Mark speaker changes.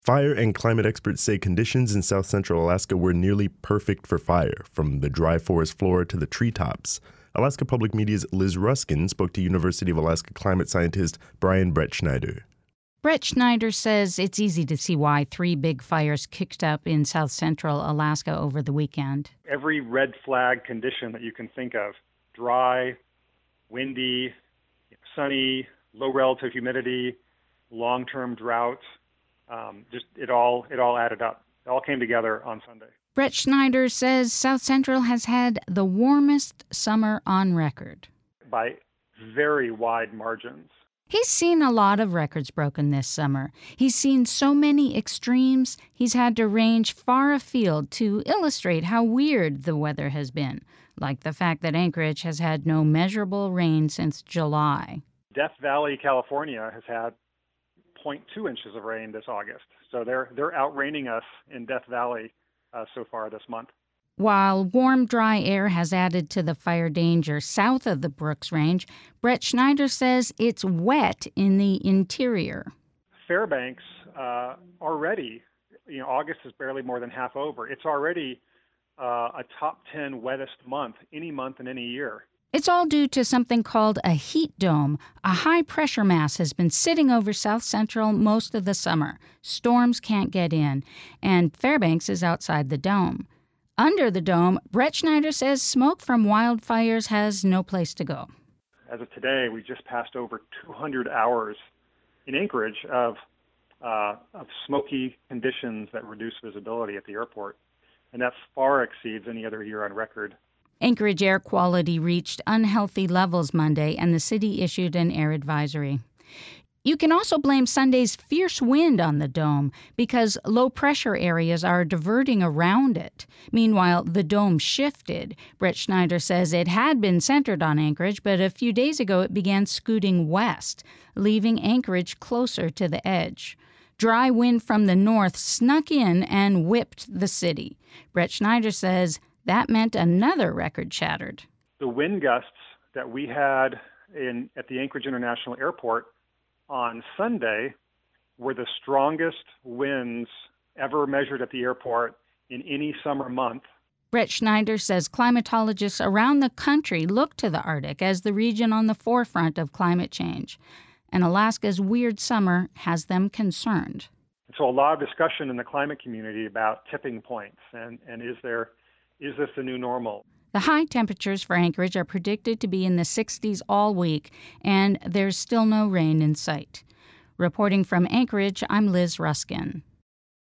Speaker 1: Fire and climate experts say conditions in south central Alaska were nearly perfect for fire, from the dry forest floor to the treetops. Alaska Public Media's Liz Ruskin spoke to University of Alaska climate scientist Brian Bretschneider.
Speaker 2: Brett Schneider says it's easy to see why 3 big fires kicked up in south central Alaska over the weekend.
Speaker 3: Every red flag condition that you can think of, dry, windy, sunny, low relative humidity, long-term drought, it all added up. It all came together on Sunday.
Speaker 2: Brett Schneider says South Central has had the warmest summer on record.
Speaker 3: By very wide margins.
Speaker 2: He's seen a lot of records broken this summer. He's seen so many extremes, he's had to range far afield to illustrate how weird the weather has been, like the fact that Anchorage has had no measurable rain since July.
Speaker 3: Death Valley, California has had 0.2 inches of rain this August. So they're outraining us in Death Valley so far this month.
Speaker 2: While warm, dry air has added to the fire danger south of the Brooks Range, Brett Schneider says it's wet in the interior.
Speaker 3: Fairbanks already, August is barely more than half over. It's already a top 10 wettest month, any month in any year.
Speaker 2: It's all due to something called a heat dome. A high-pressure mass has been sitting over South Central most of the summer. Storms can't get in, and Fairbanks is outside the dome. Under the dome, Brett Schneider says smoke from wildfires has no place to go.
Speaker 3: As of today, we just passed over 200 hours in Anchorage of smoky conditions that reduce visibility at the airport, and that far exceeds any other year on record.
Speaker 2: Anchorage air quality reached unhealthy levels Monday, and the city issued an air advisory. You can also blame Sunday's fierce wind on the dome because low-pressure areas are diverting around it. Meanwhile, the dome shifted. Brett Schneider says it had been centered on Anchorage, but a few days ago it began scooting west, leaving Anchorage closer to the edge. Dry wind from the north snuck in and whipped the city. Brett Schneider says that meant another record shattered.
Speaker 3: The wind gusts that we had at the Anchorage International Airport on Sunday were the strongest winds ever measured at the airport in any summer month.
Speaker 2: Brett Schneider says climatologists around the country look to the Arctic as the region on the forefront of climate change. And Alaska's weird summer has them concerned.
Speaker 3: So a lot of discussion in the climate community about tipping points and is this the new normal?
Speaker 2: The high temperatures for Anchorage are predicted to be in the 60s all week, and there's still no rain in sight. Reporting from Anchorage, I'm Liz Ruskin.